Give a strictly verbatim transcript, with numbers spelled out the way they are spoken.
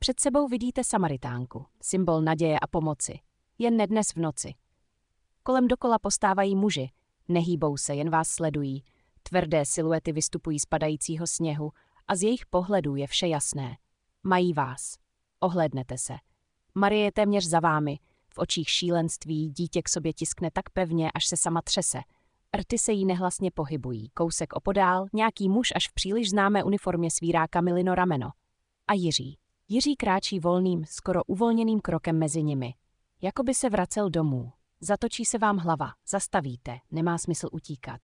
Před sebou vidíte Samaritánku, symbol naděje a pomoci. Jen ne dnes v noci. Kolem dokola postávají muži, nehýbou se, jen vás sledují. Tvrdé siluety vystupují z padajícího sněhu a z jejich pohledů je vše jasné. Mají vás. Ohlédnete se. Marie je téměř za vámi, v očích šílenství, dítě k sobě tiskne tak pevně, až se sama třese. Rty se jí nehlasně pohybují, kousek opodál, nějaký muž až v příliš známé uniformě svírá Kamilino rameno. A Jiří. Jiří kráčí volným, skoro uvolněným krokem mezi nimi. Jako by se vracel domů. Zatočí se vám hlava, zastavíte, nemá smysl utíkat.